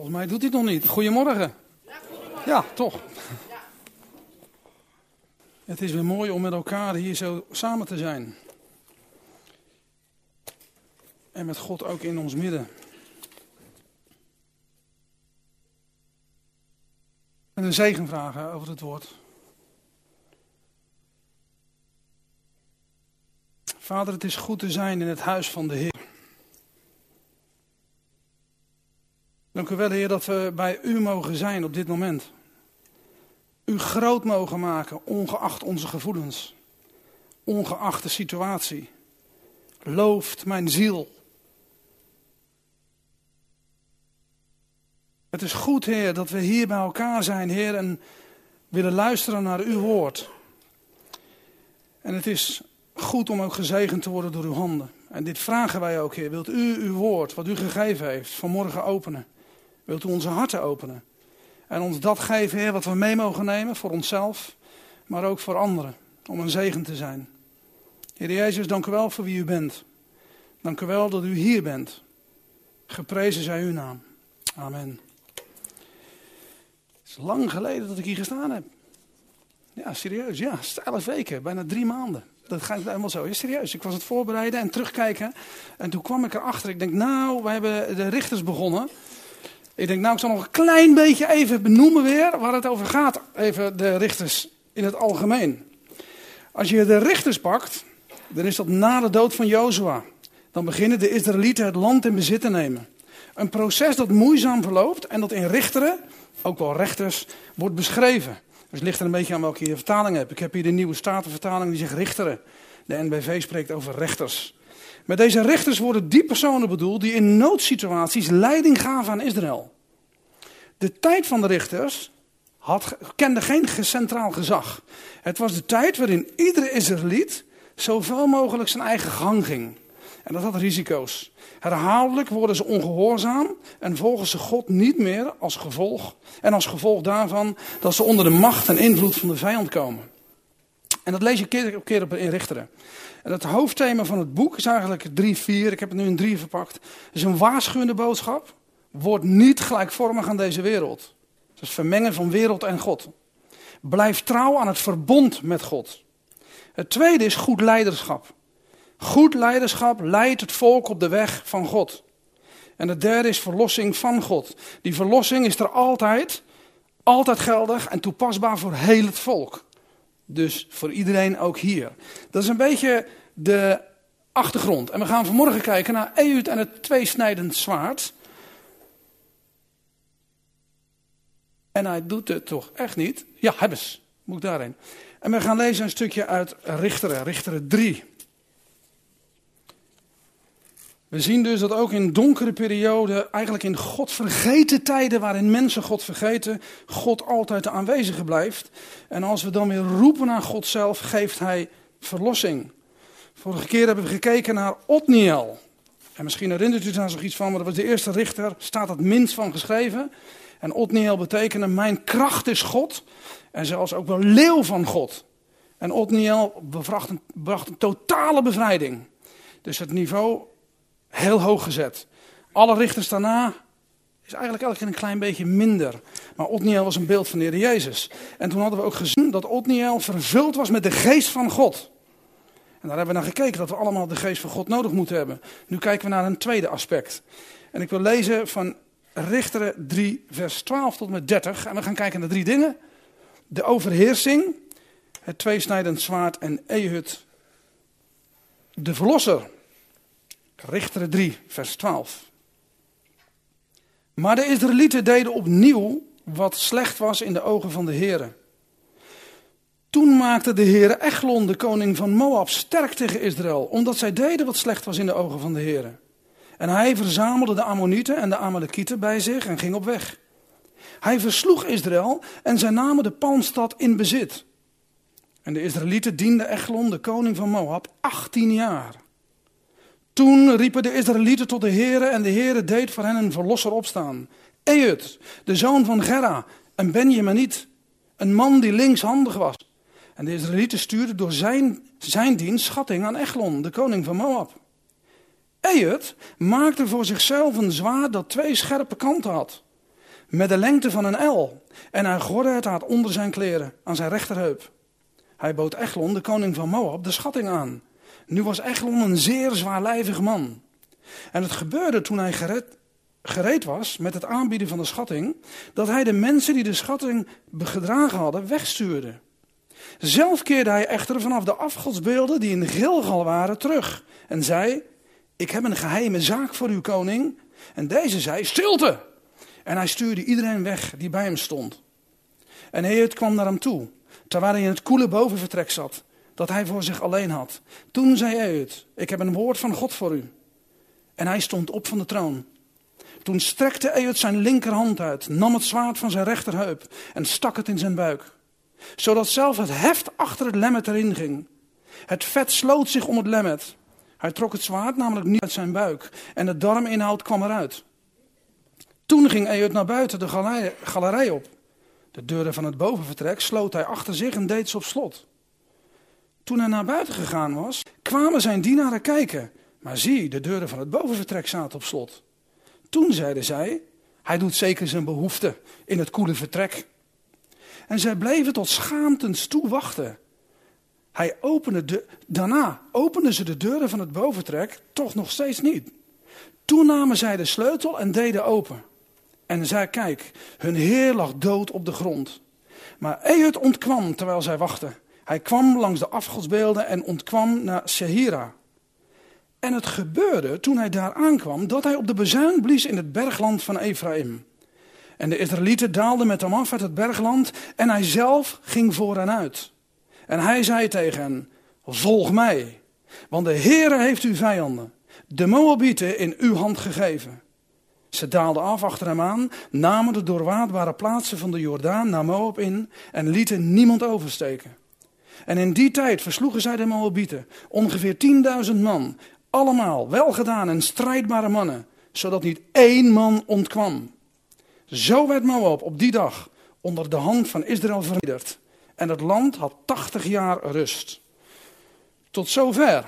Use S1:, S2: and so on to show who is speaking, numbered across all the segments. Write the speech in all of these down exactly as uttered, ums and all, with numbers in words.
S1: Volgens mij doet hij het nog niet. Goedemorgen.
S2: Ja, goedemorgen.
S1: Ja, toch.
S2: Ja.
S1: Het is weer mooi om met elkaar hier zo samen te zijn. En met God ook in ons midden. En een zegen vragen over het woord. Vader, het is goed te zijn in het huis van de Heer. Dank u wel, Heer, dat we bij u mogen zijn op dit moment. U groot mogen maken, ongeacht onze gevoelens. Ongeacht de situatie. Looft mijn ziel. Het is goed, Heer, dat we hier bij elkaar zijn, Heer, en willen luisteren naar uw woord. En het is goed om ook gezegend te worden door uw handen. En dit vragen wij ook, Heer. Wilt u uw woord, wat u gegeven heeft, vanmorgen openen? Wilt u onze harten openen? En ons dat geven, Heer, wat we mee mogen nemen voor onszelf, maar ook voor anderen. Om een zegen te zijn. Heer Jezus, dank u wel voor wie u bent. Dank u wel dat u hier bent. Geprezen zij uw naam. Amen. Het is lang geleden dat ik hier gestaan heb. Ja, serieus. Ja, het is elf weken, bijna drie maanden. Dat gaat helemaal zo. Ja, serieus. Ik was het voorbereiden en terugkijken. En toen kwam ik erachter. Ik denk, nou, we hebben de richters begonnen. Ik denk, nou, ik zal nog een klein beetje even benoemen weer waar het over gaat. Even de richters in het algemeen. Als je de richters pakt, dan is dat na de dood van Jozua. Dan beginnen de Israëlieten het land in bezit te nemen. Een proces dat moeizaam verloopt en dat in richteren, ook wel rechters, wordt beschreven. Dus het ligt er een beetje aan welke je vertaling hebt. Ik heb hier de Nieuwe Statenvertaling die zegt richteren. De N B V spreekt over rechters. Met deze rechters worden die personen bedoeld die in noodsituaties leiding gaven aan Israël. De tijd van de richters had, kende geen centraal gezag. Het was de tijd waarin iedere Israëliet zoveel mogelijk zijn eigen gang ging. En dat had risico's. Herhaaldelijk worden ze ongehoorzaam en volgen ze God niet meer als gevolg. En als gevolg daarvan dat ze onder de macht en invloed van de vijand komen. En dat lees je keer op keer op in Richteren. En het hoofdthema van het boek is eigenlijk drie vier. Ik heb het nu in drie verpakt. Het is een waarschuwende boodschap. Word niet gelijkvormig aan deze wereld. Dat is vermengen van wereld en God. Blijf trouw aan het verbond met God. Het tweede is goed leiderschap. Goed leiderschap leidt het volk op de weg van God. En het derde is verlossing van God. Die verlossing is er altijd, altijd geldig en toepasbaar voor heel het volk. Dus voor iedereen ook hier. Dat is een beetje de achtergrond. En we gaan vanmorgen kijken naar Ehud en het tweesnijdend zwaard. En hij doet het toch echt niet? Ja, hebben ze. Moet ik daarheen. En we gaan lezen een stukje uit Richteren, Richteren drie. We zien dus dat ook in donkere perioden, eigenlijk in God vergeten tijden waarin mensen God vergeten, God altijd de aanwezige blijft. En als we dan weer roepen naar God zelf, geeft hij verlossing. Vorige keer hebben we gekeken naar Otniel. En misschien herinnert u zich daar nog iets van, maar dat was de eerste richter, staat het minst van geschreven. En Otniel betekende, mijn kracht is God. En zelfs ook wel leeuw van God. En Otniel bracht een, bracht een totale bevrijding. Dus het niveau heel hoog gezet. Alle richters daarna is eigenlijk elke keer een klein beetje minder. Maar Otniel was een beeld van de Heer Jezus. En toen hadden we ook gezien dat Otniel vervuld was met de geest van God. En daar hebben we naar gekeken dat we allemaal de geest van God nodig moeten hebben. Nu kijken we naar een tweede aspect. En ik wil lezen van Richteren drie vers twaalf tot en met dertig. En we gaan kijken naar drie dingen. De overheersing, het tweesnijdend zwaard en Ehud, de verlosser. Richteren drie, vers twaalf. Maar de Israëlieten deden opnieuw wat slecht was in de ogen van de Heere. Toen maakte de Heere Eglon, de koning van Moab, sterk tegen Israël, omdat zij deden wat slecht was in de ogen van de Heere. En hij verzamelde de Ammonieten en de Amalekieten bij zich en ging op weg. Hij versloeg Israël en zij namen de palmstad in bezit. En de Israëlieten dienden Eglon, de koning van Moab, achttien jaar. Toen riepen de Israëlieten tot de Heere en de Heere deed voor hen een verlosser opstaan. Ehud, de zoon van Gera, een Benjaminiet, een man die linkshandig was. En de Israëlieten stuurden door zijn, zijn dienst schatting aan Eglon, de koning van Moab. Ehud maakte voor zichzelf een zwaard dat twee scherpe kanten had. met de lengte van een el. En hij gordde het aan onder zijn kleren, aan zijn rechterheup. Hij bood Eglon, de koning van Moab, de schatting aan. Nu was Eglon een zeer zwaarlijvig man. En het gebeurde toen hij gered, gereed was met het aanbieden van de schatting, dat hij de mensen die de schatting gedragen hadden wegstuurde. Zelf keerde hij echter vanaf de afgodsbeelden die in Gilgal waren terug en zei: ik heb een geheime zaak voor uw koning. En deze zei: stilte! En hij stuurde iedereen weg die bij hem stond. En Ehud kwam naar hem toe, terwijl hij in het koele bovenvertrek zat, dat hij voor zich alleen had. Toen zei Ehud: ik heb een woord van God voor u. En hij stond op van de troon. Toen strekte Ehud zijn linkerhand uit, nam het zwaard van zijn rechterheup en stak het in zijn buik. Zodat zelfs het heft achter het lemmet erin ging. Het vet sloot zich om het lemmet. Hij trok het zwaard namelijk niet uit zijn buik en de darminhoud kwam eruit. Toen ging Ehud naar buiten de galerij, galerij op. De deuren van het bovenvertrek sloot hij achter zich en deed ze op slot. Toen hij naar buiten gegaan was, kwamen zijn dienaren kijken. Maar zie, de deuren van het bovenvertrek zaten op slot. Toen zeiden zij: hij doet zeker zijn behoefte in het koele vertrek. En zij bleven tot schaamtens toe wachten. Hij opende de, daarna openden ze de deuren van het bovenvertrek toch nog steeds niet. Toen namen zij de sleutel en deden open. En zij, kijk, hun heer lag dood op de grond. Maar Ehud ontkwam terwijl zij wachten. Hij kwam langs de afgodsbeelden en ontkwam naar Sehira. En het gebeurde toen hij daar aankwam dat hij op de bezuin blies in het bergland van Ephraim. En de Israëlieten daalden met hem af uit het bergland en hij zelf ging voor hen uit. En hij zei tegen hen: volg mij, want de Heere heeft uw vijanden, de Moabieten, in uw hand gegeven. Ze daalden af achter hem aan, namen de doorwaadbare plaatsen van de Jordaan naar Moab in en lieten niemand oversteken. En in die tijd versloegen zij de Moabieten, ongeveer tienduizend man, allemaal welgedaan en strijdbare mannen, zodat niet één man ontkwam. Zo werd Moab op die dag onder de hand van Israël verwijderd. En het land had tachtig jaar rust. Tot zover.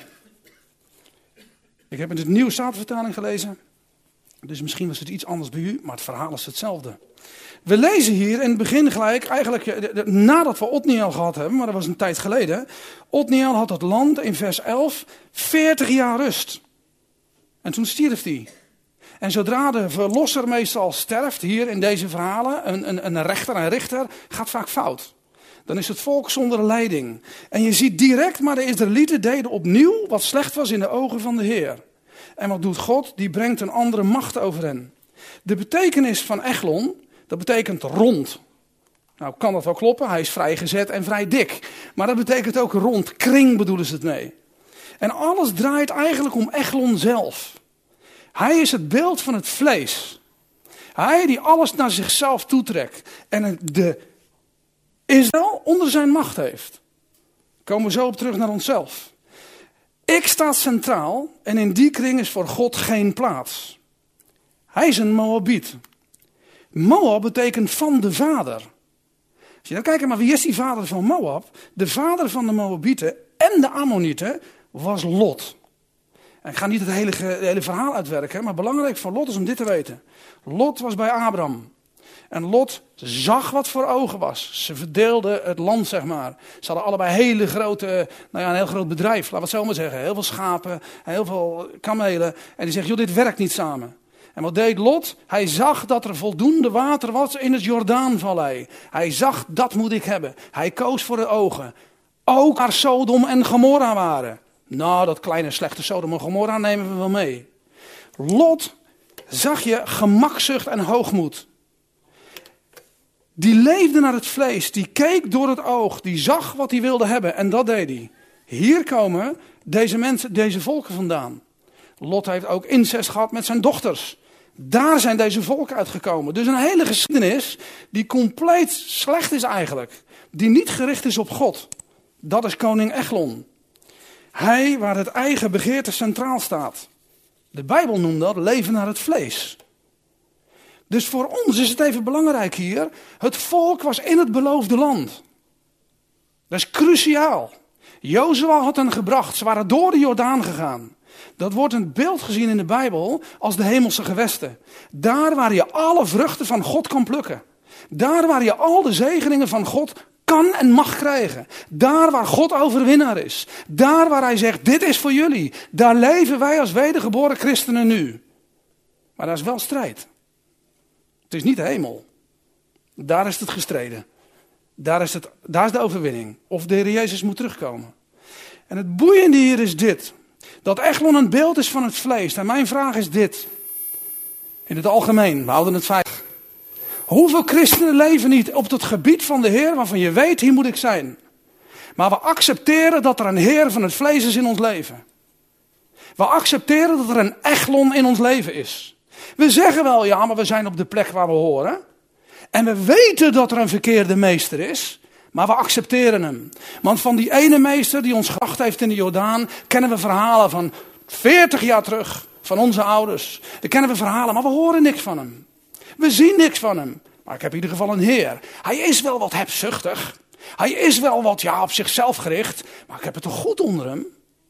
S1: Ik heb in de Nieuwe Statenvertaling gelezen. Dus misschien was het iets anders bij u, maar het verhaal is hetzelfde. We lezen hier in het begin gelijk, eigenlijk nadat we Otniel gehad hebben, maar dat was een tijd geleden. Otniel had het land in vers elf veertig jaar rust. En toen stierf hij. En zodra de verlosser meestal sterft, hier in deze verhalen, een, een, een rechter, een richter, gaat vaak fout. Dan is het volk zonder leiding. En je ziet direct, maar de Israëlieten deden opnieuw wat slecht was in de ogen van de Heer. En wat doet God? Die brengt een andere macht over hen. De betekenis van Eglon, dat betekent rond. Nou kan dat wel kloppen, hij is vrijgezet en vrij dik. Maar dat betekent ook rond, kring bedoelen ze het mee. En alles draait eigenlijk om Eglon zelf. Hij is het beeld van het vlees. Hij die alles naar zichzelf toetrekt. En de Israël onder zijn macht heeft. Komen we zo op terug naar onszelf. Ik sta centraal en in die kring is voor God geen plaats. Hij is een Moabiet. Moab betekent van de vader. Als je dan kijkt, maar wie is die vader van Moab? De vader van de Moabieten en de Ammonieten was Lot. En ik ga niet het hele, het hele verhaal uitwerken, maar belangrijk voor Lot is om dit te weten. Lot was bij Abraham. En Lot zag wat voor ogen was. Ze verdeelden het land, zeg maar. Ze hadden allebei hele grote, nou ja, een heel groot bedrijf, laten we het zo maar zeggen. Heel veel schapen, heel veel kamelen. En die zegt, joh, dit werkt niet samen. En wat deed Lot? Hij zag dat er voldoende water was in het Jordaanvallei. Hij zag, dat moet ik hebben. Hij koos voor de ogen. Ook waar Sodom en Gomorra waren. Nou, dat kleine slechte Sodom en Gomorra nemen we wel mee. Lot zag je gemakzucht en hoogmoed. Die leefde naar het vlees, die keek door het oog, die zag wat hij wilde hebben en dat deed hij. Hier komen deze mensen, deze volken vandaan. Lot heeft ook incest gehad met zijn dochters. Daar zijn deze volken uitgekomen. Dus een hele geschiedenis die compleet slecht is eigenlijk. Die niet gericht is op God. Dat is koning Eglon. Hij waar het eigen begeerte centraal staat. De Bijbel noemt dat leven naar het vlees. Dus voor ons is het even belangrijk hier. Het volk was in het beloofde land. Dat is cruciaal. Jozua had hen gebracht. Ze waren door de Jordaan gegaan. Dat wordt een beeld gezien in de Bijbel als de hemelse gewesten. Daar waar je alle vruchten van God kan plukken. Daar waar je al de zegeningen van God kan en mag krijgen. Daar waar God overwinnaar is. Daar waar hij zegt, dit is voor jullie. Daar leven wij als wedergeboren christenen nu. Maar daar is wel strijd. Het is niet de hemel. Daar is het gestreden. Daar is, het, daar is de overwinning. Of de Heer Jezus moet terugkomen. En het boeiende hier is dit. Dat Eglon een beeld is van het vlees. En mijn vraag is dit. In het algemeen, we houden het veilig. Hoeveel christenen leven niet op het gebied van de Heer waarvan je weet, hier moet ik zijn. Maar we accepteren dat er een Heer van het vlees is in ons leven. We accepteren dat er een Eglon in ons leven is. We zeggen wel, ja, maar we zijn op de plek waar we horen. En we weten dat er een verkeerde meester is. Maar we accepteren hem. Want van die ene meester die ons gebracht heeft in de Jordaan, kennen we verhalen van veertig jaar terug. Van onze ouders. Daar kennen we verhalen, maar we horen niks van hem. We zien niks van hem. Maar ik heb in ieder geval een Heer. Hij is wel wat hebzuchtig. Hij is wel wat, ja, op zichzelf gericht. Maar ik heb het toch goed onder hem.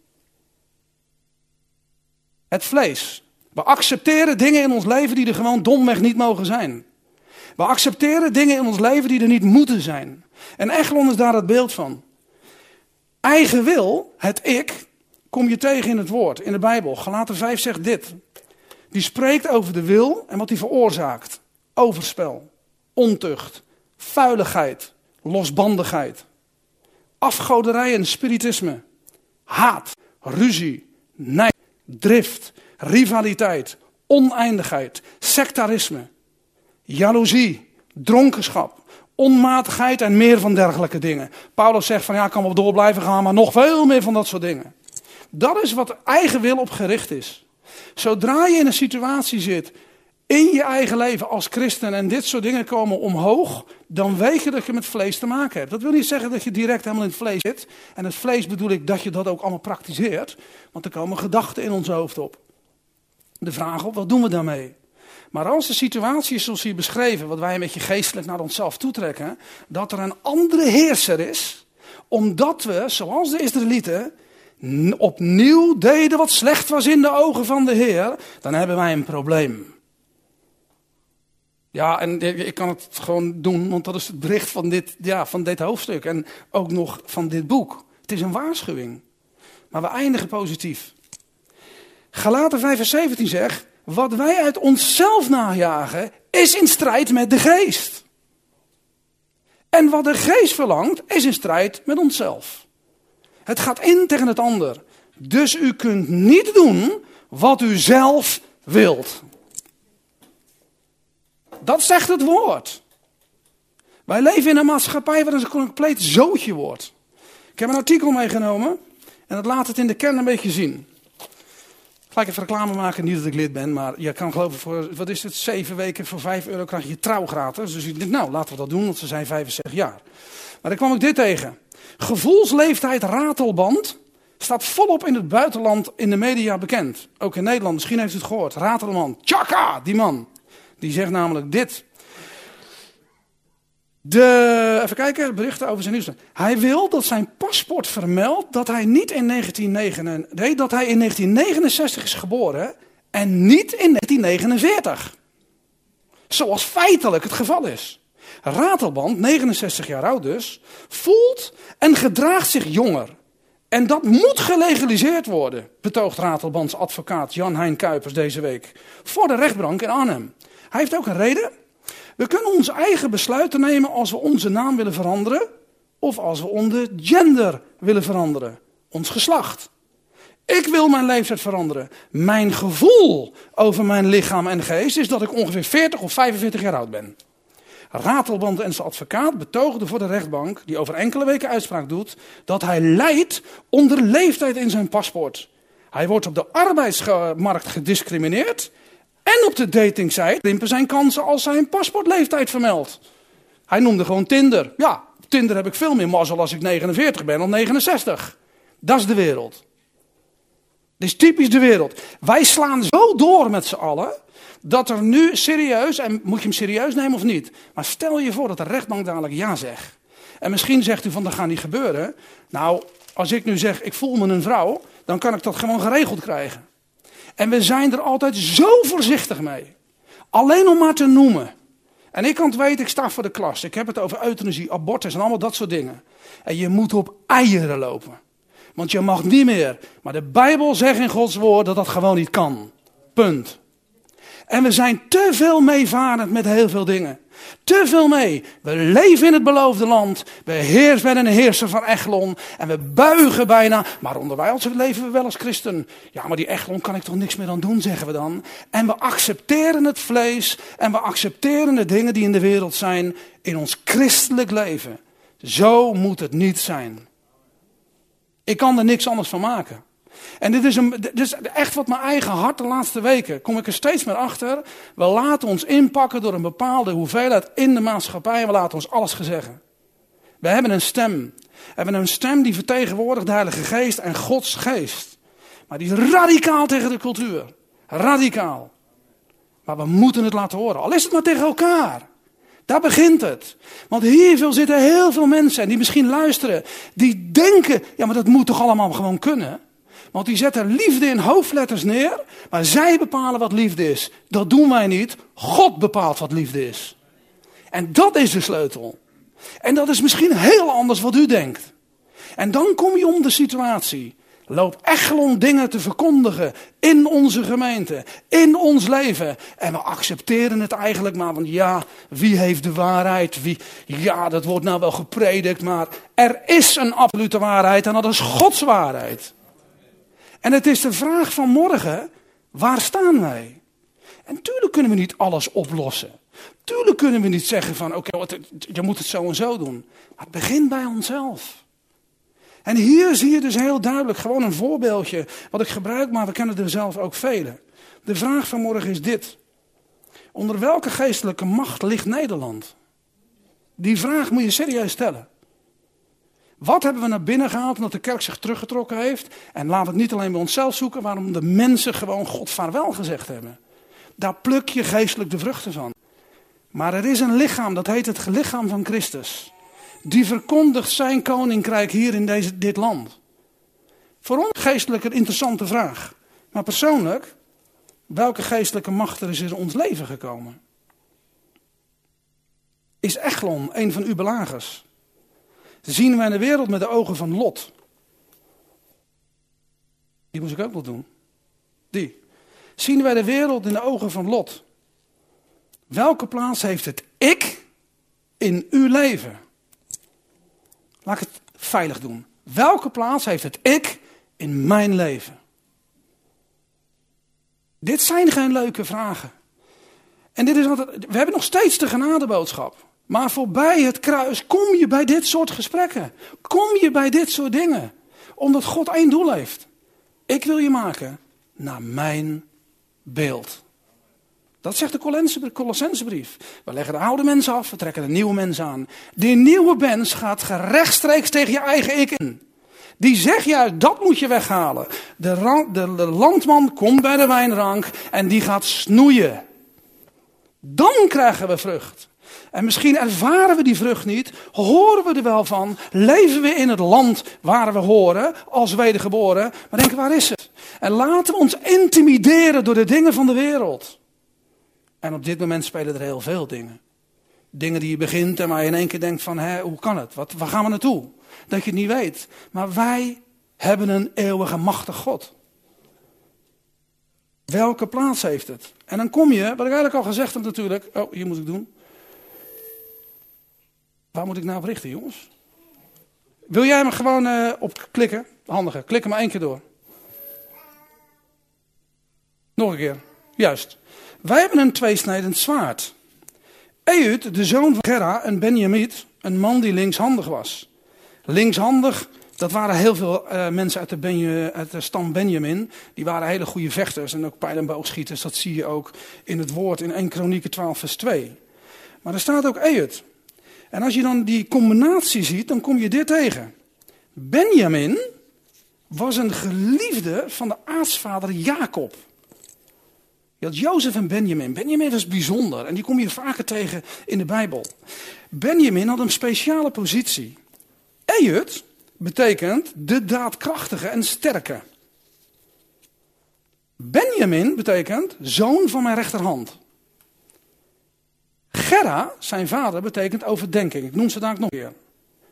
S1: Het vlees. We accepteren dingen in ons leven die er gewoon domweg niet mogen zijn. We accepteren dingen in ons leven die er niet moeten zijn. En Eglon is daar het beeld van. Eigen wil, het ik, kom je tegen in het woord, in de Bijbel. Galaten vijf zegt dit. Die spreekt over de wil en wat die veroorzaakt. Overspel, ontucht, vuiligheid, losbandigheid. Afgoderij en spiritisme. Haat, ruzie, nijd, drift, rivaliteit, oneindigheid, sectarisme. Jaloezie, dronkenschap, onmatigheid en meer van dergelijke dingen. Paulus zegt van ja, ik kan wel door blijven gaan, maar nog veel meer van dat soort dingen. Dat is wat eigen wil op gericht is. Zodra je in een situatie zit, in je eigen leven als christen en dit soort dingen komen omhoog, dan weet je dat je met vlees te maken hebt. Dat wil niet zeggen dat je direct helemaal in het vlees zit. En het vlees bedoel ik dat je dat ook allemaal praktiseert. Want er komen gedachten in ons hoofd op. De vraag op, wat doen we daarmee? Maar als de situatie is zoals hier beschreven, wat wij een beetje geestelijk naar onszelf toetrekken, dat er een andere heerser is, omdat we, zoals de Israëlieten, opnieuw deden wat slecht was in de ogen van de Heer, dan hebben wij een probleem. Ja, en ik kan het gewoon doen, want dat is het bericht van dit, ja, van dit hoofdstuk en ook nog van dit boek. Het is een waarschuwing, maar we eindigen positief. Galaten vijf vers zeventien zegt, wat wij uit onszelf najagen, is in strijd met de geest. En wat de geest verlangt, is in strijd met onszelf. Het gaat in tegen het ander. Dus u kunt niet doen wat u zelf wilt. Dat zegt het woord. Wij leven in een maatschappij waar het een compleet zootje wordt. Ik heb een artikel meegenomen en dat laat het in de kern een beetje zien. Ga ik even reclame maken, niet dat ik lid ben, maar je kan geloven voor, wat is het, zeven weken voor vijf euro krijg je trouw gratis. Dus ik denk, nou, laten we dat doen, want ze zijn vijfenzestig jaar. Maar dan kwam ik dit tegen. Gevoelsleeftijd ratelband staat volop in het buitenland in de media bekend. Ook in Nederland, misschien heeft u het gehoord. Ratelband, tjaka, die man. Die zegt namelijk dit. De, even kijken, berichten over zijn nieuws. Hij wil dat zijn paspoort vermeldt dat hij niet in negentien negenennegentig, nee, dat hij in negentien negenenzestig is geboren en niet in negentien negenenveertig. Zoals feitelijk het geval is. Ratelband, negenenzestig jaar oud dus, voelt en gedraagt zich jonger. En dat moet gelegaliseerd worden, betoogt Ratelbands advocaat Jan-Hein Kuipers deze week. Voor de rechtbank in Arnhem. Hij heeft ook een reden. We kunnen onze eigen besluiten nemen als we onze naam willen veranderen. Of als we onze gender willen veranderen. Ons geslacht. Ik wil mijn leeftijd veranderen. Mijn gevoel over mijn lichaam en geest is dat ik ongeveer veertig of vijfenveertig jaar oud ben. Ratelband en zijn advocaat betoogden voor de rechtbank, die over enkele weken uitspraak doet, dat hij lijdt onder leeftijd in zijn paspoort. Hij wordt op de arbeidsmarkt gediscrimineerd en op de datingsite krimpen zijn kansen als hij een paspoortleeftijd vermeldt. Hij noemde gewoon Tinder. Ja, op Tinder heb ik veel meer mazzel als ik negenenveertig ben dan negenenzestig. Dat is de wereld. Dit is typisch de wereld. Wij slaan zo door met z'n allen, dat er nu serieus, en moet je hem serieus nemen of niet? Maar stel je voor dat de rechtbank dadelijk ja zegt. En misschien zegt u van dat gaat niet gebeuren. Nou, als ik nu zeg ik voel me een vrouw, dan kan ik dat gewoon geregeld krijgen. En we zijn er altijd zo voorzichtig mee. Alleen om maar te noemen. En ik kan het weten, ik sta voor de klas. Ik heb het over euthanasie, abortus en allemaal dat soort dingen. En je moet op eieren lopen. Want je mag niet meer. Maar de Bijbel zegt in Gods woord dat dat gewoon niet kan. Punt. En we zijn te veel meevarend met heel veel dingen. Te veel mee. We leven in het beloofde land. We heers, zijn een heerser van Eglon. En we buigen bijna. Maar onder wij ons leven we wel als christen. Ja, maar die Eglon kan ik toch niks meer aan doen, zeggen we dan. En we accepteren het vlees. En we accepteren de dingen die in de wereld zijn. In ons christelijk leven. Zo moet het niet zijn. Ik kan er niks anders van maken. En dit is, een, dit is echt wat mijn eigen hart de laatste weken. Kom ik er steeds meer achter. We laten ons inpakken door een bepaalde hoeveelheid in de maatschappij. En we laten ons alles gezeggen. We hebben een stem. We hebben een stem die vertegenwoordigt de Heilige Geest en Gods Geest. Maar die is radicaal tegen de cultuur. Radicaal. Maar we moeten het laten horen. Al is het maar tegen elkaar. Daar begint het. Want hier zitten heel veel mensen die misschien luisteren. Die denken, ja maar dat moet toch allemaal gewoon kunnen. Want die zetten liefde in hoofdletters neer. Maar zij bepalen wat liefde is. Dat doen wij niet. God bepaalt wat liefde is. En dat is de sleutel. En dat is misschien heel anders wat u denkt. En dan kom je om de situatie. Loop Eglon dingen te verkondigen in onze gemeente, in ons leven. En we accepteren het eigenlijk maar, want ja, wie heeft de waarheid? Wie, ja, dat wordt nou wel gepredikt, maar er is een absolute waarheid en dat is Gods waarheid. En het is de vraag van morgen, waar staan wij? En tuurlijk kunnen we niet alles oplossen. Tuurlijk kunnen we niet zeggen van, oké, okay, je moet het zo en zo doen. Maar het begint bij onszelf. En hier zie je dus heel duidelijk gewoon een voorbeeldje wat ik gebruik, maar we kennen er zelf ook vele. De vraag van morgen is dit. Onder welke geestelijke macht ligt Nederland? Die vraag moet je serieus stellen. Wat hebben we naar binnen gehaald omdat de kerk zich teruggetrokken heeft? En laten we het niet alleen bij onszelf zoeken, waarom de mensen gewoon God vaarwel gezegd hebben. Daar pluk je geestelijk de vruchten van. Maar er is een lichaam, dat heet het lichaam van Christus. Die verkondigt zijn koninkrijk hier in deze, dit land. Voor ons geestelijk een interessante vraag. Maar persoonlijk, welke geestelijke macht er is in ons leven gekomen? Is Eglon een van uw belagers? Zien wij de wereld met de ogen van Lot? Die moest ik ook nog doen. Die. Zien wij de wereld in de ogen van Lot? Welke plaats heeft het ik in uw leven? Laat ik het veilig doen. Welke plaats heeft het ik in mijn leven? Dit zijn geen leuke vragen. En dit is altijd, we hebben nog steeds de genadeboodschap. Maar voorbij het kruis kom je bij dit soort gesprekken. Kom je bij dit soort dingen. Omdat God één doel heeft. Ik wil je maken naar mijn beeld. Dat zegt de Colossensebrief. We leggen de oude mens af, we trekken de nieuwe mens aan. Die nieuwe mens gaat rechtstreeks tegen je eigen ik in. Die zegt juist, dat moet je weghalen. De, rank, de, de landman komt bij de wijnrank en die gaat snoeien. Dan krijgen we vrucht. En misschien ervaren we die vrucht niet, horen we er wel van, leven we in het land waar we horen, als wedergeboren, maar denken, waar is het? En laten we ons intimideren door de dingen van de wereld. En op dit moment spelen er heel veel dingen. Dingen die je begint en waar je in één keer denkt van, hè, hoe kan het? Wat, waar gaan we naartoe? Dat je het niet weet. Maar wij hebben een eeuwige machtig God. Welke plaats heeft het? En dan kom je, wat ik eigenlijk al gezegd heb natuurlijk. Oh, hier moet ik doen. Waar moet ik nou op richten, jongens? Wil jij me gewoon uh, op klikken? Handige, klik hem maar één keer door. Nog een keer. Juist. Wij hebben een tweesnijdend zwaard. Ehud, de zoon van Gera, een Benjamiet, een man die linkshandig was. Linkshandig, dat waren heel veel uh, mensen uit de, Benje, uit de stam Benjamin. Die waren hele goede vechters en ook pijl- en boogschieters. Dat zie je ook in het woord in eerste Kronieken twaalf vers twee. Maar er staat ook Ehud. En als je dan die combinatie ziet, dan kom je dit tegen. Benjamin was een geliefde van de aartsvader Jacob. Je had Jozef en Benjamin. Benjamin was bijzonder en die kom je vaker tegen in de Bijbel. Benjamin had een speciale positie. Ehud betekent de daadkrachtige en sterke. Benjamin betekent zoon van mijn rechterhand. Gera, zijn vader, betekent overdenking. Ik noem ze daar nog een keer.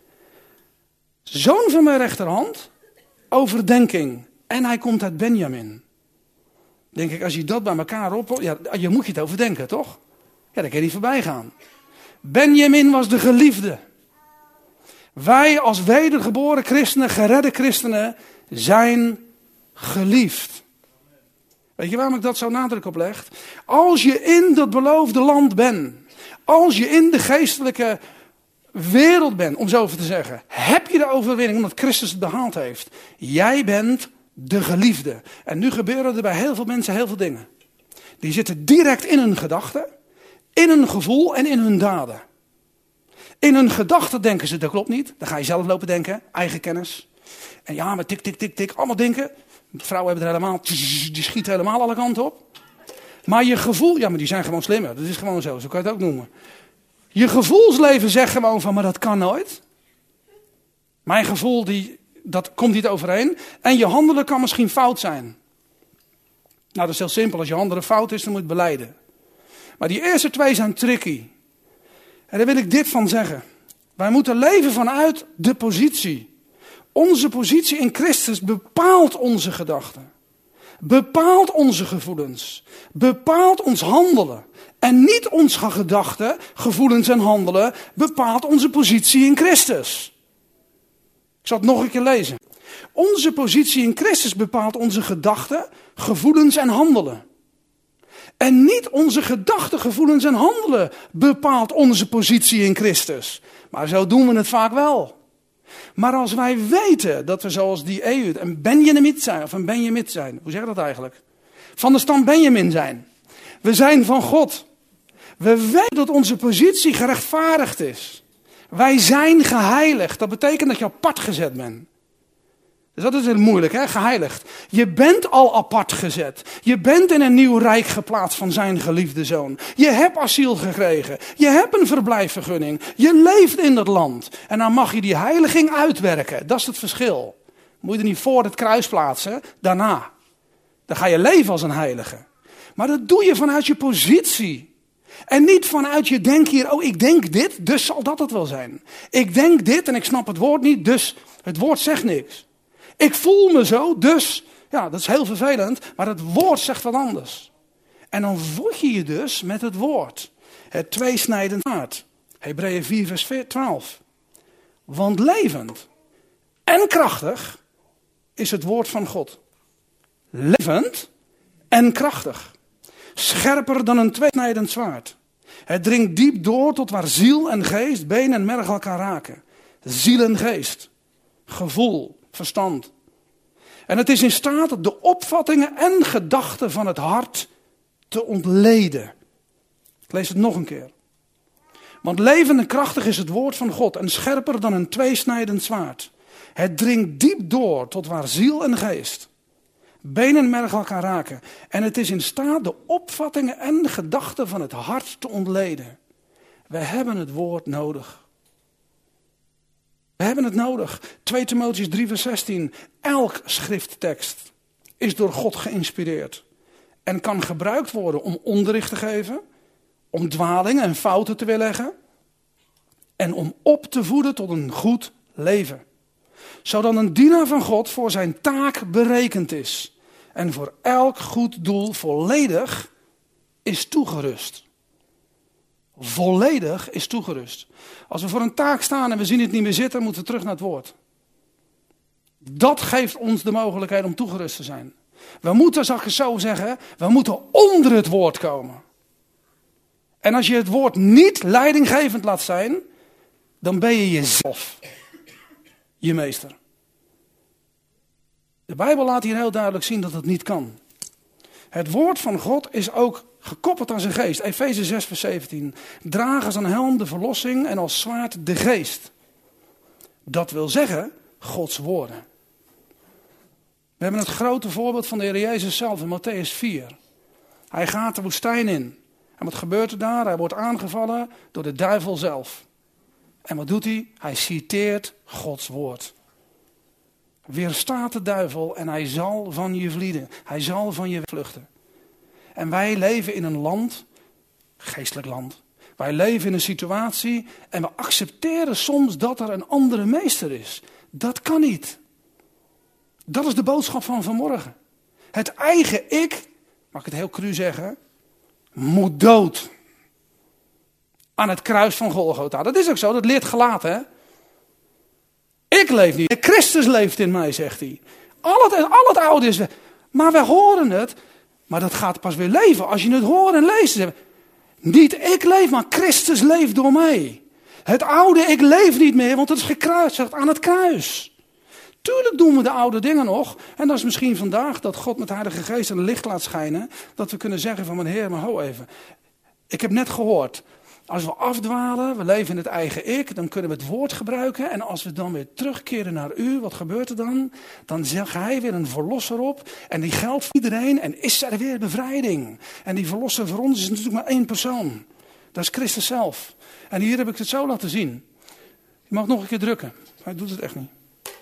S1: Zoon van mijn rechterhand, overdenking. En hij komt uit Benjamin. Denk ik, als je dat bij elkaar op... Ja, je moet je het overdenken, toch? Ja, daar kan je niet voorbij gaan. Benjamin was de geliefde. Wij als wedergeboren christenen, geredde christenen, zijn geliefd. Weet je waarom ik dat zo nadruk op leg? Als je in dat beloofde land bent, als je in de geestelijke wereld bent, om zo even te zeggen, heb je de overwinning omdat Christus het behaald heeft. Jij bent de geliefde. En nu gebeuren er bij heel veel mensen heel veel dingen. Die zitten direct in hun gedachten, in hun gevoel en in hun daden. In hun gedachten denken ze, dat klopt niet. Dan ga je zelf lopen denken, eigen kennis. En ja, maar tik, tik, tik, tik, allemaal denken. Vrouwen hebben er helemaal, die schieten helemaal alle kanten op. Maar je gevoel, ja, maar die zijn gewoon slimmer. Dat is gewoon zo, zo kan je het ook noemen. Je gevoelsleven zegt gewoon van, maar dat kan nooit. Mijn gevoel, die, dat komt niet overeen. En je handelen kan misschien fout zijn. Nou, dat is heel simpel. Als je handelen fout is, dan moet je het belijden. Maar die eerste twee zijn tricky. En daar wil ik dit van zeggen. Wij moeten leven vanuit de positie. Onze positie in Christus bepaalt onze gedachten. Bepaalt onze gevoelens. Bepaalt ons handelen. En niet onze gedachten, gevoelens en handelen bepaalt onze positie in Christus. Ik zal het nog een keer lezen. Onze positie in Christus bepaalt onze gedachten, gevoelens en handelen. En niet onze gedachten, gevoelens en handelen bepaalt onze positie in Christus. Maar zo doen we het vaak wel. Maar als wij weten dat we zoals die Ehud een Benjamit zijn, of een Benjamit zijn, hoe zeg je dat eigenlijk? Van de stam Benjamin zijn. We zijn van God. We weten dat onze positie gerechtvaardigd is. Wij zijn geheiligd. Dat betekent dat je apart gezet bent. Dus dat is heel moeilijk, hè? Geheiligd. Je bent al apart gezet. Je bent in een nieuw rijk geplaatst van zijn geliefde zoon. Je hebt asiel gekregen. Je hebt een verblijfvergunning. Je leeft in dat land. En dan mag je die heiliging uitwerken. Dat is het verschil. Moet je er niet voor het kruis plaatsen, daarna. Dan ga je leven als een heilige. Maar dat doe je vanuit je positie. En niet vanuit je denk hier, oh ik denk dit, dus zal dat het wel zijn. Ik denk dit en ik snap het woord niet, dus het woord zegt niks. Ik voel me zo, dus, ja, dat is heel vervelend, maar het woord zegt wat anders. En dan voed je je dus met het woord. Het tweesnijdend zwaard. Hebreeën vier vers twaalf. Want levend en krachtig is het woord van God. Levend en krachtig. Scherper dan een tweesnijdend zwaard. Het dringt diep door tot waar ziel en geest, been en merg elkaar raken. Ziel en geest. Gevoel. Verstand. En het is in staat de opvattingen en gedachten van het hart te ontleden. Ik lees het nog een keer. Want levend en krachtig is het woord van God en scherper dan een tweesnijdend zwaard. Het dringt diep door tot waar ziel en geest, been en merg elkaar raken. En het is in staat de opvattingen en gedachten van het hart te ontleden. We hebben het woord nodig. We hebben het nodig. twee Timotheüs drie vers zestien. Elk schrifttekst is door God geïnspireerd. En kan gebruikt worden om onderricht te geven. Om dwalingen en fouten te weerleggen. En om op te voeden tot een goed leven. Zodat een dienaar van God voor zijn taak berekend is. En voor elk goed doel volledig is toegerust. Volledig is toegerust. Als we voor een taak staan en we zien het niet meer zitten, moeten we terug naar het woord. Dat geeft ons de mogelijkheid om toegerust te zijn. We moeten, zal ik het zo zeggen, we moeten onder het woord komen. En als je het woord niet leidinggevend laat zijn, dan ben je jezelf je meester. De Bijbel laat hier heel duidelijk zien dat het niet kan. Het woord van God is ook gekoppeld aan zijn geest. Efeze zes vers zeventien. Draag als een helm de verlossing en als zwaard de geest. Dat wil zeggen, Gods woorden. We hebben het grote voorbeeld van de Heer Jezus zelf in Matthäus vier. Hij gaat de woestijn in. En wat gebeurt er daar? Hij wordt aangevallen door de duivel zelf. En wat doet hij? Hij citeert Gods woord. Weerstaat de duivel en hij zal van je vlieden. Hij zal van je vluchten. En wij leven in een land, geestelijk land. Wij leven in een situatie en we accepteren soms dat er een andere meester is. Dat kan niet. Dat is de boodschap van vanmorgen. Het eigen ik, mag ik het heel cru zeggen, moet dood. Aan het kruis van Golgotha. Dat is ook zo, dat leert Galaten, hè. Ik leef niet, Christus leeft in mij, zegt hij. Al het, al het oude is weg. Maar wij horen het, maar dat gaat pas weer leven als je het hoort en leest. Niet ik leef, maar Christus leeft door mij. Het oude ik leef niet meer, want het is gekruisigd aan het kruis. Tuurlijk doen we de oude dingen nog. En dat is misschien vandaag dat God met de Heilige Geest een licht laat schijnen. Dat we kunnen zeggen van mijn Heer, maar ho even. Ik heb net gehoord. Als we afdwalen, we leven in het eigen ik, dan kunnen we het woord gebruiken. En als we dan weer terugkeren naar u, wat gebeurt er dan? Dan zegt hij weer een verlosser op. En die geldt voor iedereen en is er weer bevrijding. En die verlosser voor ons is natuurlijk maar één persoon. Dat is Christus zelf. En hier heb ik het zo laten zien. Je mag nog een keer drukken. Hij doet het echt niet.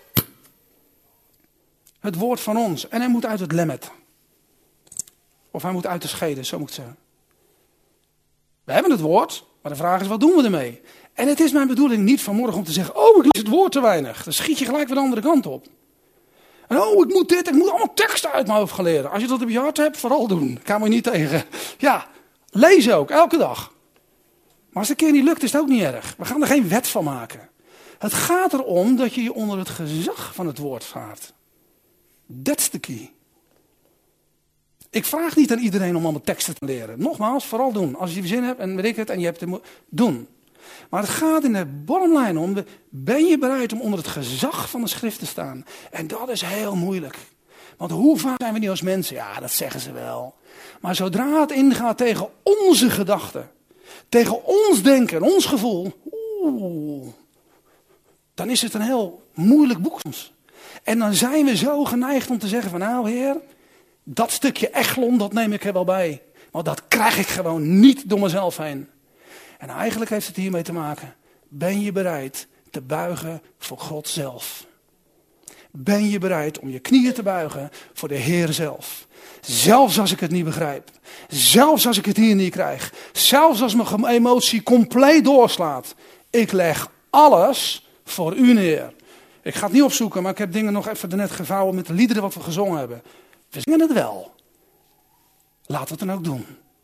S1: Het woord van ons. En hij moet uit het lemmet. Of hij moet uit de schede, zo moet ik zeggen. We hebben het woord, maar de vraag is, wat doen we ermee? En het is mijn bedoeling niet vanmorgen om te zeggen, oh, ik lees het woord te weinig. Dan schiet je gelijk weer de andere kant op. En oh, ik moet dit, ik moet allemaal teksten uit mijn hoofd gaan leren. Als je dat op je hart hebt, vooral doen. Ik kan me niet tegen. Ja, lees ook, elke dag. Maar als het een keer niet lukt, is het ook niet erg. We gaan er geen wet van maken. Het gaat erom dat je je onder het gezag van het woord vaart. That's the key. Ik vraag niet aan iedereen om allemaal teksten te leren. Nogmaals, vooral doen. Als je zin hebt en weet ik het en je hebt het doen. Maar het gaat in de bottomlijn om, de, ben je bereid om onder het gezag van de schrift te staan? En dat is heel moeilijk. Want hoe vaak zijn we niet als mensen? Ja, dat zeggen ze wel. Maar zodra het ingaat tegen onze gedachten, tegen ons denken, ons gevoel, oeh, dan is het een heel moeilijk boek soms. En dan zijn we zo geneigd om te zeggen van nou Heer, dat stukje Eglon, dat neem ik er wel bij. Want dat krijg ik gewoon niet door mezelf heen. En eigenlijk heeft het hiermee te maken. Ben je bereid te buigen voor God zelf? Ben je bereid om je knieën te buigen voor de Heer zelf? Zelfs als ik het niet begrijp. Zelfs als ik het hier niet krijg. Zelfs als mijn emotie compleet doorslaat. Ik leg alles voor u neer. Ik ga het niet opzoeken, maar ik heb dingen nog even net gevouwen met de liederen wat we gezongen hebben. We zingen het wel. Laten we het dan ook doen.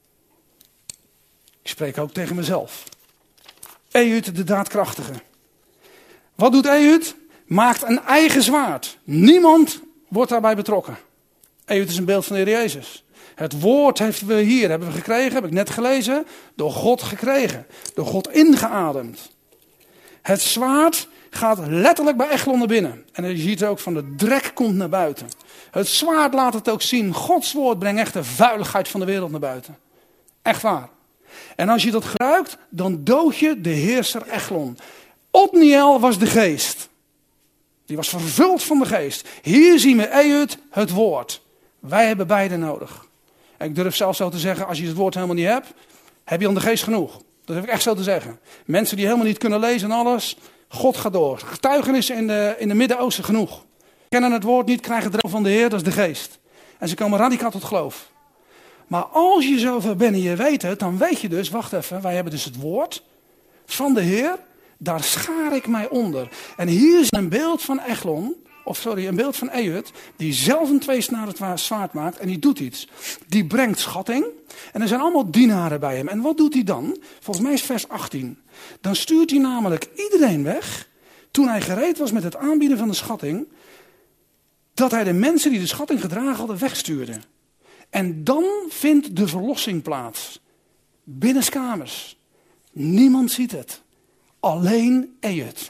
S1: Ik spreek ook tegen mezelf. Ehud de daadkrachtige. Wat doet Ehud? Maakt een eigen zwaard. Niemand wordt daarbij betrokken. Ehud is een beeld van de Heer Jezus. Het woord hebben we hier, hebben we gekregen, heb ik net gelezen, door God gekregen. Door God ingeademd. Het zwaard gaat letterlijk bij Eglon naar binnen. En je ziet ook van de drek komt naar buiten. Het zwaard laat het ook zien. Gods woord brengt echt de vuiligheid van de wereld naar buiten. Echt waar. En als je dat gebruikt, dan dood je de heerser Eglon. Otniel was de geest. Die was vervuld van de geest. Hier zien we Ehud het woord. Wij hebben beide nodig. En ik durf zelfs zo te zeggen, als je het woord helemaal niet hebt, heb je dan de geest genoeg. Dat heb ik echt zo te zeggen. Mensen die helemaal niet kunnen lezen en alles, God gaat door. Getuigenissen in de, in de Midden-Oosten genoeg. Kennen het woord niet, krijgen het van de Heer, dat is de geest. En ze komen radicaal tot geloof. Maar als je zover bent en je weet het, dan weet je dus, wacht even, wij hebben dus het woord van de Heer. Daar schaar ik mij onder. En hier is een beeld van Eglon, of sorry, een beeld van Ehud, die zelf een tweesnarig zwaard maakt en die doet iets. Die brengt schatting en er zijn allemaal dienaren bij hem. En wat doet hij dan? Volgens mij is vers achttien. Dan stuurt hij namelijk iedereen weg, toen hij gereed was met het aanbieden van de schatting, dat hij de mensen die de schatting gedragen hadden wegstuurde. En dan vindt de verlossing plaats. Binnenskamers. Niemand ziet het. Alleen Ehud.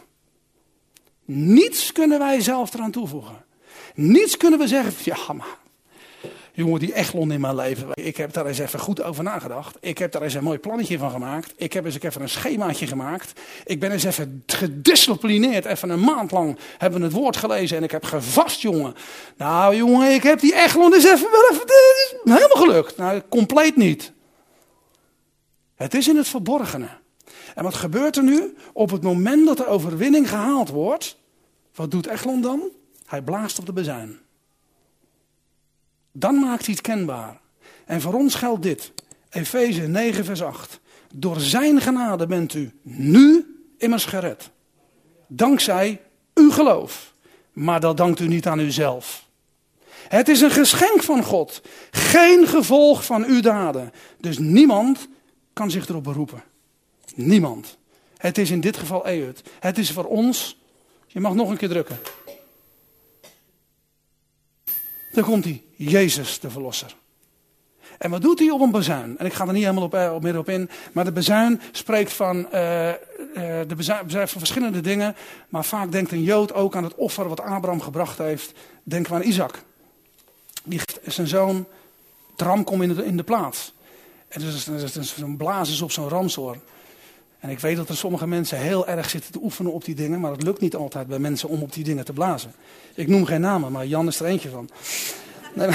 S1: Niets kunnen wij zelf eraan toevoegen. Niets kunnen we zeggen, ja maar, jongen die Eglon in mijn leven, ik heb daar eens even goed over nagedacht. Ik heb daar eens een mooi plannetje van gemaakt. Ik heb eens even een schemaatje gemaakt. Ik ben eens even gedisciplineerd, even een maand lang hebben we het woord gelezen en ik heb gevast, jongen. Nou jongen, ik heb die Eglon eens even wel even, het is helemaal gelukt. Nou, compleet niet. Het is in het verborgene. En wat gebeurt er nu? Op het moment dat de overwinning gehaald wordt, wat doet Eglon dan? Hij blaast op de bazuin. Dan maakt hij het kenbaar. En voor ons geldt dit. Efeze negen vers acht. Door zijn genade bent u nu immers gered. Dankzij uw geloof. Maar dat dankt u niet aan uzelf. Het is een geschenk van God. Geen gevolg van uw daden. Dus niemand kan zich erop beroepen. Niemand. Het is in dit geval Ehud. Het is voor ons. Je mag nog een keer drukken. Dan komt hij. Jezus de verlosser. En wat doet hij op een bazuin? En ik ga er niet helemaal op, op, meer op in. Maar de bazuin spreekt van, uh, uh, de bazuin, van verschillende dingen. Maar vaak denkt een Jood ook aan het offer wat Abraham gebracht heeft. Denken we aan Isaac. Die geeft zijn zoon het ramkom in de, in de plaats. En dus, dus, dus een blaas is op zo'n ramshoorn. En ik weet dat er sommige mensen heel erg zitten te oefenen op die dingen. Maar het lukt niet altijd bij mensen om op die dingen te blazen. Ik noem geen namen, maar Jan is er eentje van. Nee,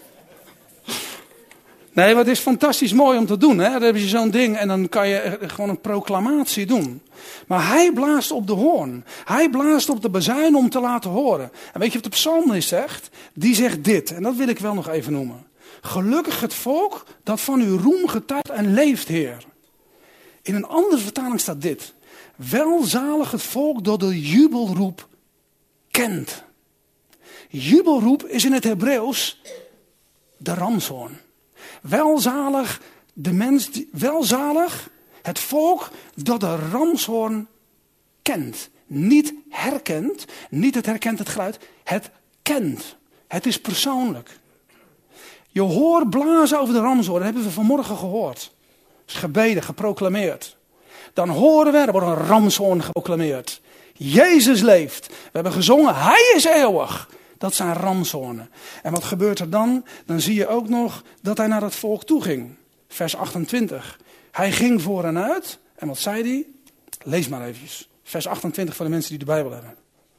S1: nee, maar het is fantastisch mooi om te doen. Hè? Dan heb je zo'n ding en dan kan je gewoon een proclamatie doen. Maar hij blaast op de hoorn. Hij blaast op de bazuin om te laten horen. En weet je wat de psalmist zegt? Die zegt dit, en dat wil ik wel nog even noemen. Gelukkig het volk dat van uw roem getuigt en leeft, Heer. In een andere vertaling staat dit. Welzalig het volk dat de jubelroep kent. Jubelroep is in het Hebreeuws de ramshoorn. Welzalig de mens, die, welzalig het volk dat de ramshoorn kent. Niet herkent, niet het herkent het geluid, het kent. Het is persoonlijk. Je hoort blazen over de ramshoorn, dat hebben we vanmorgen gehoord. Het is gebeden, geproclameerd. Dan horen we, er wordt een ramshoorn geproclameerd. Jezus leeft. We hebben gezongen, hij is eeuwig. Dat zijn ramshoornen. En wat gebeurt er dan? Dan zie je ook nog dat hij naar het volk toe ging. Vers achtentwintig. Hij ging voor en uit. En wat zei hij? Lees maar eventjes. Vers achtentwintig voor de mensen die de Bijbel hebben.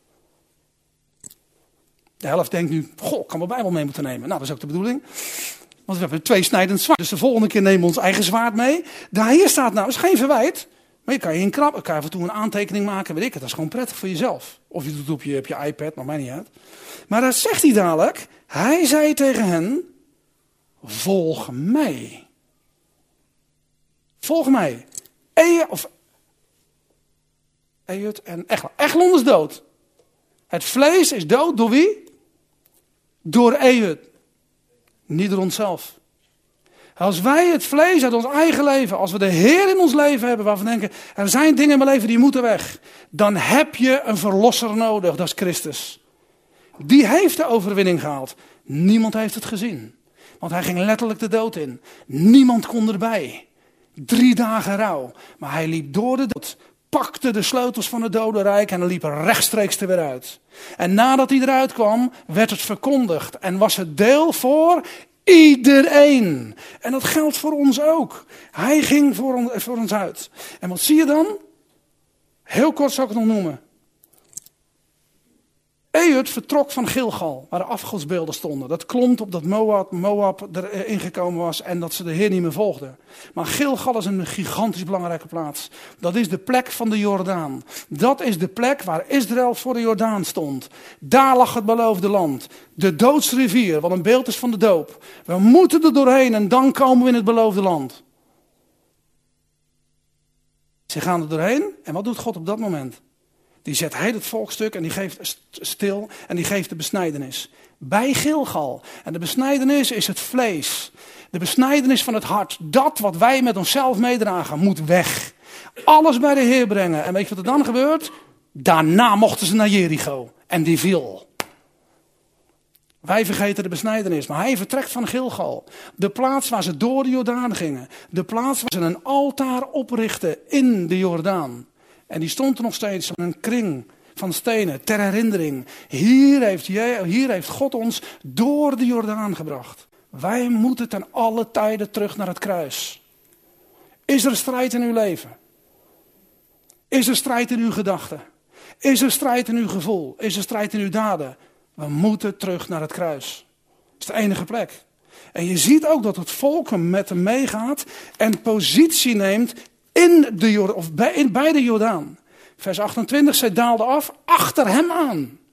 S1: De helft denkt nu, goh, ik kan mijn Bijbel mee moeten nemen. Nou, dat is ook de bedoeling. Want we hebben twee snijdend zwaard. Dus de volgende keer nemen we ons eigen zwaard mee. Daar hier staat nou, is geen verwijt. Maar je kan je inkrabben, kan je af en toe een aantekening maken, weet ik het. Dat is gewoon prettig voor jezelf. Of je doet het op je, op je iPad, maakt mij niet uit. Maar dat zegt hij dadelijk. Hij zei tegen hen, volg mij. Volg mij. Eje, of Ehud en Eglon. Eglon is dood. Het vlees is dood door wie? Door Ehud. Niet door onszelf. Als wij het vlees uit ons eigen leven, als we de Heer in ons leven hebben, waarvan we denken, er zijn dingen in mijn leven die moeten weg. Dan heb je een verlosser nodig, dat is Christus. Die heeft de overwinning gehaald. Niemand heeft het gezien. Want hij ging letterlijk de dood in. Niemand kon erbij. Drie dagen rouw. Maar hij liep door de dood. Pakte de sleutels van het dodenrijk en liep er rechtstreeks er weer uit. En nadat hij eruit kwam, werd het verkondigd. En was het deel voor iedereen. En dat geldt voor ons ook. Hij ging voor ons, voor ons uit. En wat zie je dan? Heel kort zal ik het nog noemen. Ehud vertrok van Gilgal, waar de afgodsbeelden stonden. Dat klomt op dat Moab, Moab erin gekomen was en dat ze de Heer niet meer volgden. Maar Gilgal is een gigantisch belangrijke plaats. Dat is de plek van de Jordaan. Dat is de plek waar Israël voor de Jordaan stond. Daar lag het beloofde land. De doodsrivier, wat een beeld is van de doop. We moeten er doorheen en dan komen we in het beloofde land. Ze gaan er doorheen en wat doet God op dat moment? Die zet hij het volkstuk en die geeft stil en die geeft de besnijdenis. Bij Gilgal. En de besnijdenis is het vlees. De besnijdenis van het hart. Dat wat wij met onszelf meedragen moet weg. Alles bij de Heer brengen. En weet je wat er dan gebeurt? Daarna mochten ze naar Jericho. En die viel. Wij vergeten de besnijdenis. Maar hij vertrekt van Gilgal. De plaats waar ze door de Jordaan gingen. De plaats waar ze een altaar oprichten in de Jordaan. En die stond er nog steeds in een kring van stenen, ter herinnering. Hier heeft, hier heeft God ons door de Jordaan gebracht. Wij moeten ten alle tijden terug naar het kruis. Is er strijd in uw leven? Is er strijd in uw gedachten? Is er strijd in uw gevoel? Is er strijd in uw daden? We moeten terug naar het kruis. Dat is de enige plek. En je ziet ook dat het volk met hem meegaat en positie neemt in de Jordaan, of bij, in, bij de Jordaan. Vers achtentwintig, zij daalden af achter hem aan.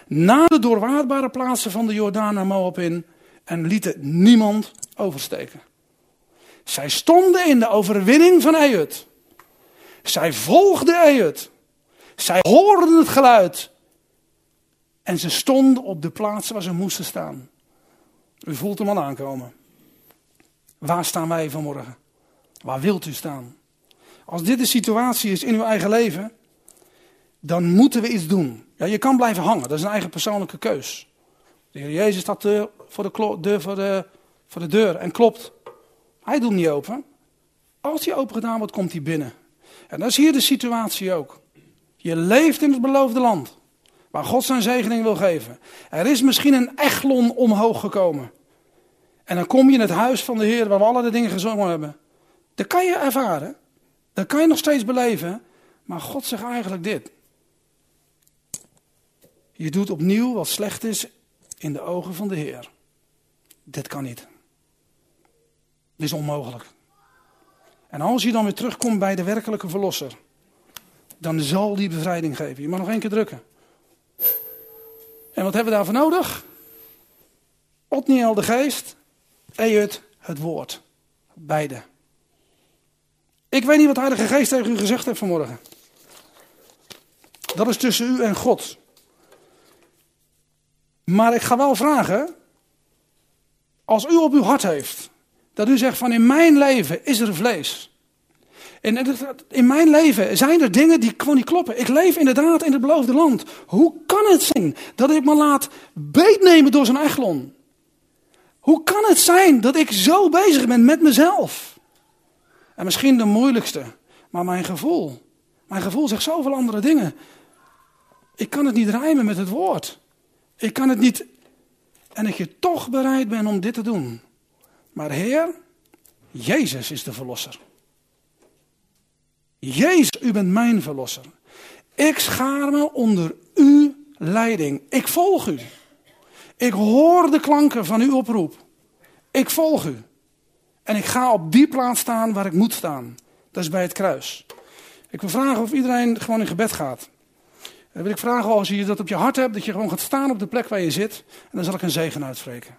S1: naar de doorwaadbare plaatsen van de Jordaan naar Moab in en lieten niemand oversteken. Zij stonden in de overwinning van Ehud. Zij volgden Ehud. Zij hoorden het geluid. En ze stonden op de plaatsen waar ze moesten staan. U voelt hem al aankomen. Waar staan wij vanmorgen? Waar wilt u staan? Als dit de situatie is in uw eigen leven, dan moeten we iets doen. Ja, je kan blijven hangen, dat is een eigen persoonlijke keus. De Heer Jezus staat de, voor, de klo- de, voor, de, voor de deur en klopt. Hij doet niet open. Als hij open gedaan wordt, komt hij binnen. En dat is hier de situatie ook. Je leeft in het beloofde land, waar God zijn zegening wil geven. Er is misschien een Eglon omhoog gekomen. En dan kom je in het huis van de Heer, waar we allerlei dingen gezongen hebben. Dat kan je ervaren. Dat kan je nog steeds beleven. Maar God zegt eigenlijk dit. Je doet opnieuw wat slecht is in de ogen van de Heer. Dit kan niet. Dit is onmogelijk. En als je dan weer terugkomt bij de werkelijke verlosser, dan zal die bevrijding geven. Je mag nog één keer drukken. En wat hebben we daarvoor nodig? Otniel de geest, Ehud het woord. Beide. Ik weet niet wat de Heilige Geest tegen u gezegd heeft vanmorgen. Dat is tussen u en God. Maar ik ga wel vragen, als u op uw hart heeft, dat u zegt van in mijn leven is er vlees. In, in mijn leven zijn er dingen die gewoon niet kloppen. Ik leef inderdaad in het beloofde land. Hoe kan het zijn dat ik me laat beetnemen door zo'n Eglon? Hoe kan het zijn dat ik zo bezig ben met mezelf? En misschien de moeilijkste, maar mijn gevoel. Mijn gevoel zegt zoveel andere dingen. Ik kan het niet rijmen met het woord. Ik kan het niet. En dat je toch bereid bent om dit te doen. Maar Heer, Jezus is de verlosser. Jezus, u bent mijn verlosser. Ik schaar me onder uw leiding. Ik volg u. Ik hoor de klanken van uw oproep. Ik volg u. En ik ga op die plaats staan waar ik moet staan. Dat is bij het kruis. Ik wil vragen of iedereen gewoon in gebed gaat. Dan wil ik vragen als je dat op je hart hebt, dat je gewoon gaat staan op de plek waar je zit. En dan zal ik een zegen uitspreken.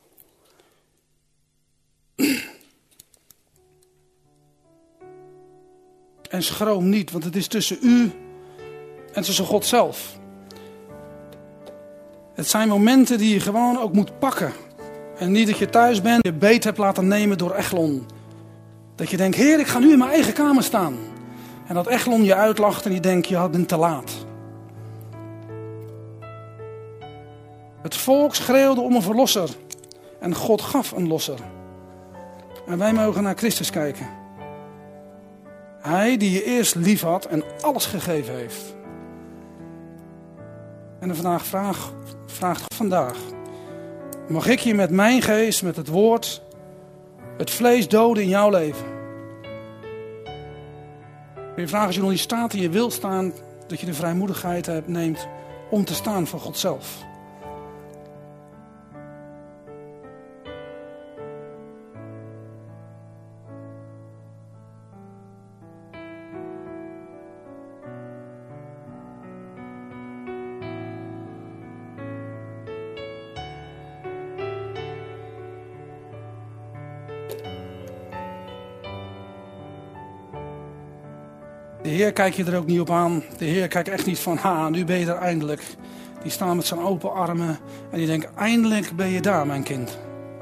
S1: En schroom niet, want het is tussen u en tussen God zelf. Het zijn momenten die je gewoon ook moet pakken. En niet dat je thuis bent, je beet hebt laten nemen door Eglon. Dat je denkt, Heer, ik ga nu in mijn eigen kamer staan. En dat Eglon je uitlacht en je denkt, je bent te laat. Het volk schreeuwde om een verlosser. En God gaf een losser. En wij mogen naar Christus kijken. Hij die je eerst lief had en alles gegeven heeft. En dan vandaag vraag, vraagt vandaag. Mag ik je met mijn geest, met het woord, het vlees doden in jouw leven? Ik vraag als je nog niet staat en je wilt staan, dat je de vrijmoedigheid hebt, neemt om te staan voor God zelf. De Heer kijkt je er ook niet op aan. De Heer kijkt echt niet van, ha, nu ben je er eindelijk. Die staan met zijn open armen en die denkt, eindelijk ben je daar, mijn kind.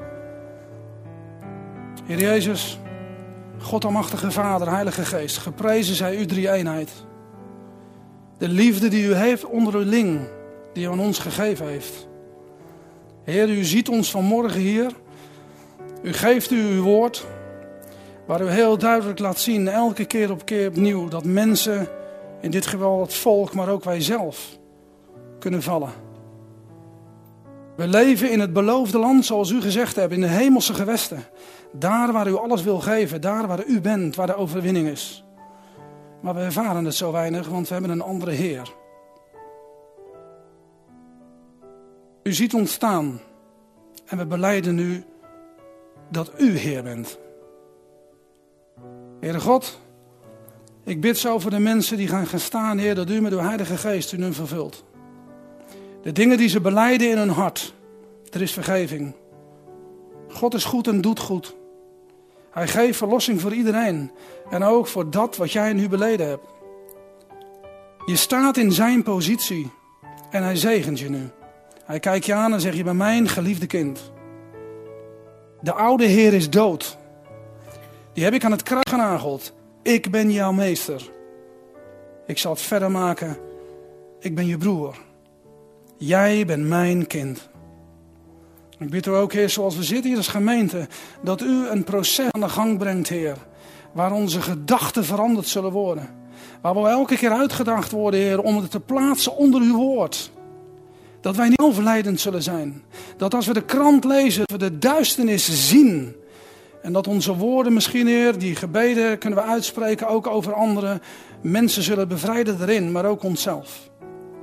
S1: Heer Jezus, God almachtige Vader, Heilige Geest, geprezen zij uw drie-eenheid. De liefde die u heeft onder uw ling, die u aan ons gegeven heeft. Heer, u ziet ons vanmorgen hier. U geeft u uw woord. Waar u heel duidelijk laat zien, elke keer op keer opnieuw, dat mensen, in dit geval het volk, maar ook wij zelf, kunnen vallen. We leven in het beloofde land, zoals u gezegd hebt, in de hemelse gewesten. Daar waar u alles wil geven, daar waar u bent, waar de overwinning is. Maar we ervaren het zo weinig, want we hebben een andere Heer. U ziet ons staan en we belijden nu dat u Heer bent. Heere God, ik bid zo voor de mensen die gaan gaan staan, Heer, dat u met uw Heilige Geest hun vervult. De dingen die ze belijden in hun hart. Er is vergeving. God is goed en doet goed. Hij geeft verlossing voor iedereen. En ook voor dat wat jij nu beleden hebt. Je staat in zijn positie. En hij zegent je nu. Hij kijkt je aan en zegt, je bent mijn geliefde kind. De oude Heer is dood. Die heb ik aan het kruis genageld. Ik ben jouw meester. Ik zal het verder maken. Ik ben je broer. Jij bent mijn kind. Ik bid u ook, Heer, zoals we zitten hier als gemeente, dat u een proces aan de gang brengt, Heer. Waar onze gedachten veranderd zullen worden. Waar we elke keer uitgedaagd worden, Heer, om het te plaatsen onder uw woord. Dat wij niet overlijdend zullen zijn. Dat als we de krant lezen, dat we de duisternis zien. En dat onze woorden misschien, Heer, die gebeden kunnen we uitspreken, ook over andere mensen zullen bevrijden erin, maar ook onszelf.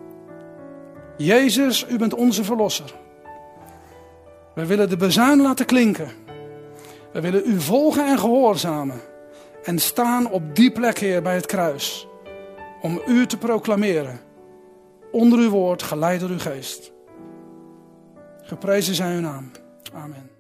S1: Jezus, u bent onze verlosser. We willen de bazuin laten klinken. We willen u volgen en gehoorzamen. En staan op die plek, Heer, bij het kruis. Om u te proclameren. Onder uw woord, geleid door uw geest. Geprezen zij uw naam. Amen.